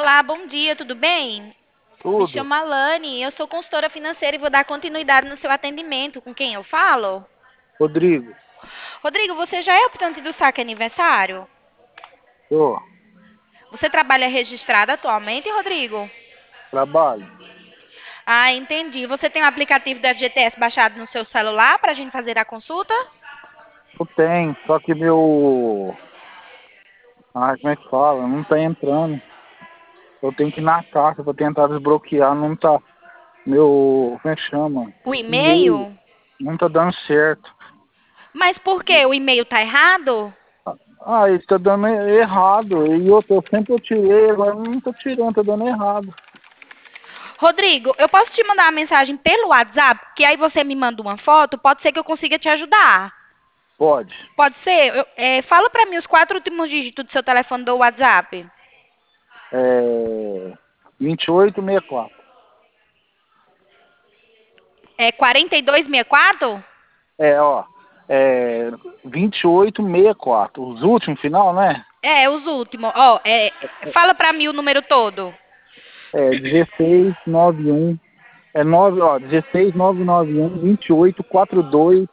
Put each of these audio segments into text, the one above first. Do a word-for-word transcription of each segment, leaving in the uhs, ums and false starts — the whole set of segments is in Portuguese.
Olá, bom dia, tudo bem? Me Tudo. chamo Alane, eu sou consultora financeira e vou dar continuidade no seu atendimento. Com quem eu falo? Rodrigo, Rodrigo, você já é optante do saque aniversário? tô, Você trabalha registrado atualmente, Rodrigo? trabalho. Ah, entendi. Você tem o aplicativo do F G T S baixado no seu celular para a gente fazer a consulta? Eu tenho, só que meu. Ah, como é que fala? Não tá entrando. Eu tenho que ir na caixa pra tentar desbloquear. Não tá. Meu. Como é que chama? O E-mail e-mail? não tá dando certo. Mas por quê? O e-mail tá errado? Ah, ele tá dando errado. E eu, eu sempre eu tirei, agora não tô tirando, tá dando errado. Rodrigo, eu posso te mandar uma mensagem pelo WhatsApp, que aí você me manda uma foto, pode ser que eu consiga te ajudar. Pode. Pode ser? Eu- é, fala para mim os quatro últimos dígitos do seu telefone do WhatsApp. É. vinte e oito sessenta e quatro. É quarenta e dois sessenta e quatro? É, ó. É. vinte e oito sessenta e quatro. Os últimos final, né? É, os últimos. Ó, é, fala para mim o número todo. É dezesseis noventa e um. É nove ó, dezesseis nove nove um vinte e oito quarenta e dois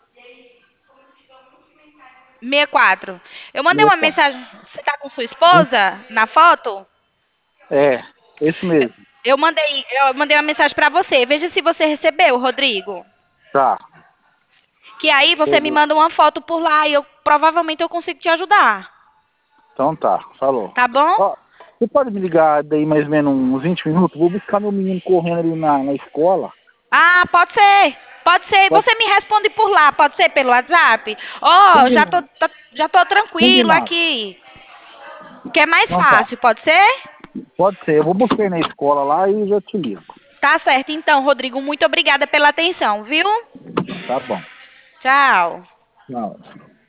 sessenta e quatro. Eu mandei uma sessenta e quatro. mensagem. Você tá com sua vinte esposa na foto? É, esse Eu, mesmo. eu mandei, eu mandei uma mensagem para você. Veja se você recebeu, Rodrigo. Tá. Que aí você me Peguei. manda uma foto por lá e eu provavelmente eu consigo te ajudar. Então tá, falou. Tá bom? Ó, você pode me ligar daí mais ou menos uns vinte minutos? Vou buscar meu menino correndo ali na, na escola. Ah, pode ser. Pode ser. Pode, Você me responde por lá, pode ser pelo WhatsApp? Ó, já tô, combinado. tá- já tô tranquilo Combinado. aqui. Que é mais Então tá. fácil, pode ser? Pode ser. Eu vou buscar ele na escola lá e já te ligo. Tá certo. Então, Rodrigo, muito obrigada pela atenção, viu? Tá bom. Tchau. Tchau.